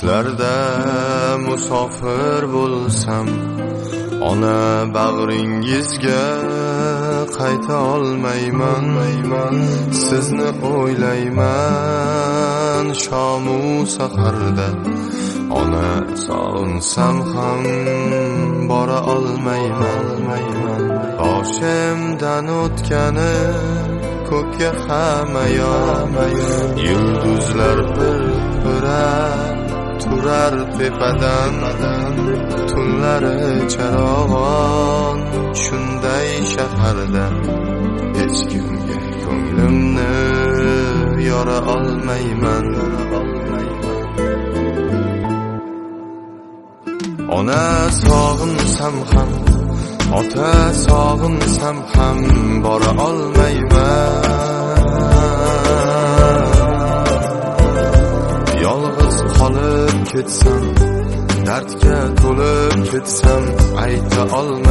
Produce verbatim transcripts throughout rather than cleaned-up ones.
Sizlarda musofir bo'lsam, ona bag'ringizga qayta olmayman. Sizni o'ylayman shomu saharda. Ona sog'insam ham bora olmayman. Boshimdan o'tgani ko'kka hamayon, yulduzlar bir-bira turar tepadan, tunlari charog'on shunday shaharda. Hech kimga ko'nglimni yora olmayman. Ona sog'insam ham, ota sog'insam ham bora olmayman. Yolg'iz qolib ketsam, dardga to'lib ketsam, ayta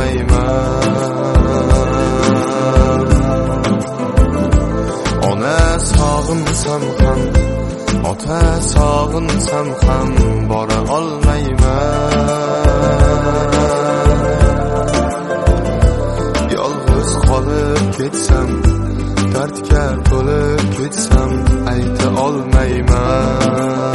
olmayman. Ona sog'insam ham, ota sog'insam ham bora olmayman. Yolg'iz qolib ketsam, dardga to'lib ketsam, ayta olmayman.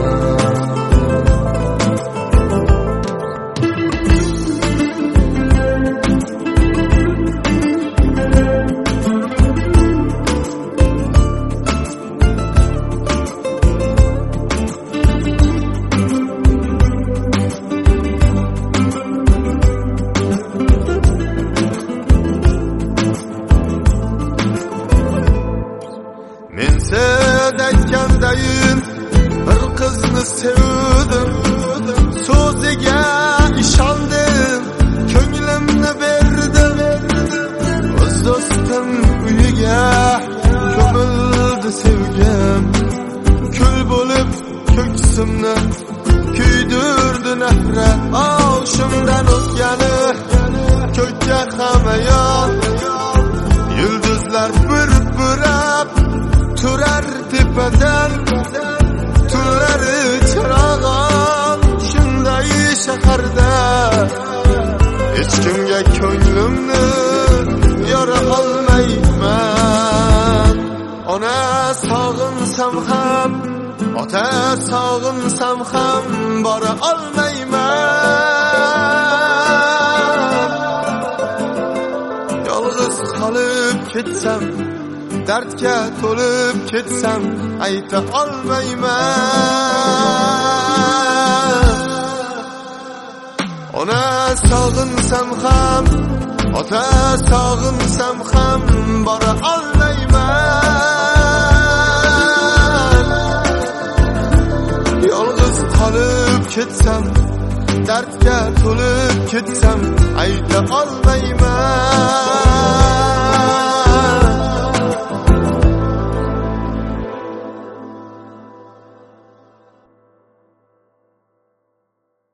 Men sevdayim bir qizni sevdim, so'ziga ishondim, ko'nglimni berdim. O'z do'stim uyiga ko'mildi sevgim, kul bo'lib ko'ksimni kuydirdi nafrat. Boshimdan o'tgani ko'kka hamayon, yulduzlar bir-birab turar tepadan, tunlari charog'on shunday shaharda. Hech kimga ko'nglimni yora olmayman. Ona sog'insam ham, ota sog'insam ham bora olmayman. Yolg'iz qolib ketsam, dardga to'lib ketsam, ayta olmayman. Ona sog'insam ham, ota sog'insam ham bora olmayman. Yolg'iz qolib ketsam, dardga to'lib ketsam, ayta olmayman.